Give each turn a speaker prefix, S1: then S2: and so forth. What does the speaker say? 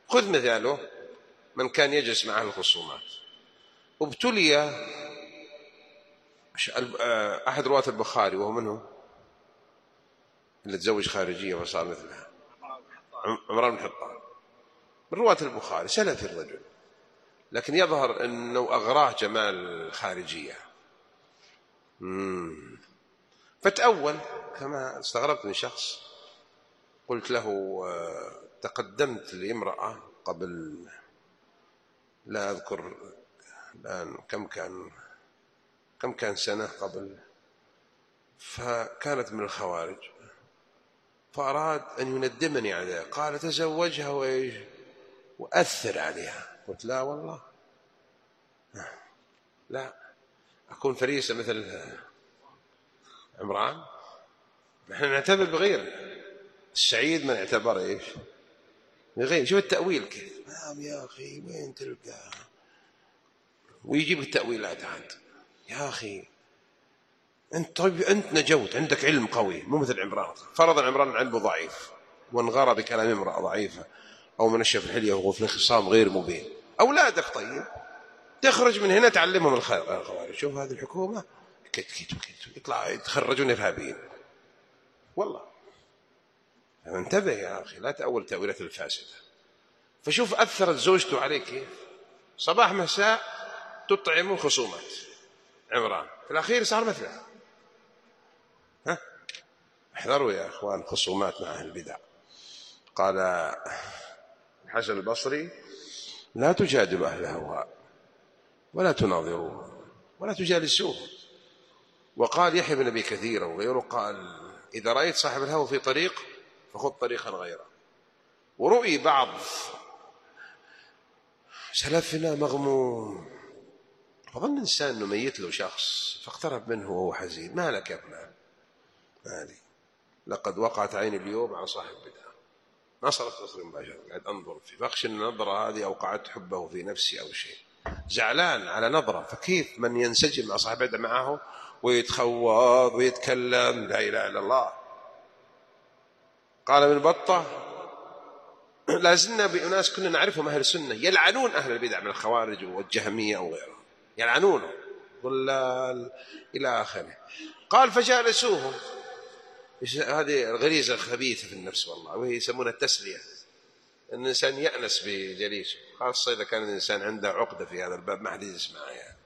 S1: خذ مثاله من كان يجلس مع أهل الخصومات، ابتلي أحد رواة البخاري وهو منه اللي تزوج خارجية وصار مثلها، عمران بن حطان من رواة البخاري، سلفي الرجل، لكن يظهر أنه أغراه جمال الخارجية. فتأول. كما استغربت من شخص قلت له تقدمت لامرأة قبل لا أذكر الآن كم كان سنة قبل، فكانت من الخوارج، فأراد أن يندمني عليها، قال تزوجها وأثر عليها. قلت لا والله، لا أكون فريسة مثل عمران. نحن نعتبر بغير السعيد من اعتبر إيش بغير. شوف التأويل كيف. نعم يا أخي وين تلقى، ويجيب التأويلات عاد. يا أخي أنت طيب، أنت نجوت، عندك علم قوي، مو مثل عمران. فرضا عمران علمه ضعيف وانغرى بكلام امرأة ضعيفة أو منشف الحلية وهو في الخصام غير مبين. أولادك طيب تخرج من هنا تعلمهم الخوارج. شوف هذه الحكومة يطلع يتخرجون إرهابيين والله. انتبه يا أخي، لا تأول تأويلات الفاسدة. فشوف أثرت زوجته عليك كيف، صباح مساء تطعم خصومات عمران، في الأخير صار مثله. احذروا يا أخوان خصومات مع أهل البدع. قال الحسن البصري لا تجادلوا أهل الهوى ولا تناظروهم ولا تجالسوهم. وقال يحيى بن أبي كثير وغيره قال إذا رأيت صاحب الهوى في طريق فخذ طريقا غيره. ورؤي بعض سلفنا مغموم، فظن الإنسان أنه ميت له شخص فاقترب منه وهو حزين، ما لك يا ابنان مالي، لقد وقعت عيني اليوم على صاحب بدعة، ما صارت تصري مباشرة، قاعد أنظر فيه فأخشى أن النظرة هذه أوقعت حبه في نفسي أو شيء، زعلان على نظرة. فكيف من ينسجم مع صاحب بدعة معه ويتخوض ويتكلم؟ لا إله إلا الله. قال ابن بطة لازلنا بأناس كنا نعرفهم أهل السنة يلعنون أهل البدع من الخوارج والجهمية أو غيرهم، يلعنونهم ضلال إلى آخره. قال فجالسوهم، هذه الغريزة الخبيثة في النفس والله، وهي يسمونها التسلية، أن الإنسان يأنس بجليسه، خاصة إذا كان الإنسان عنده عقدة في هذا الباب ما حد يسمعها يعني.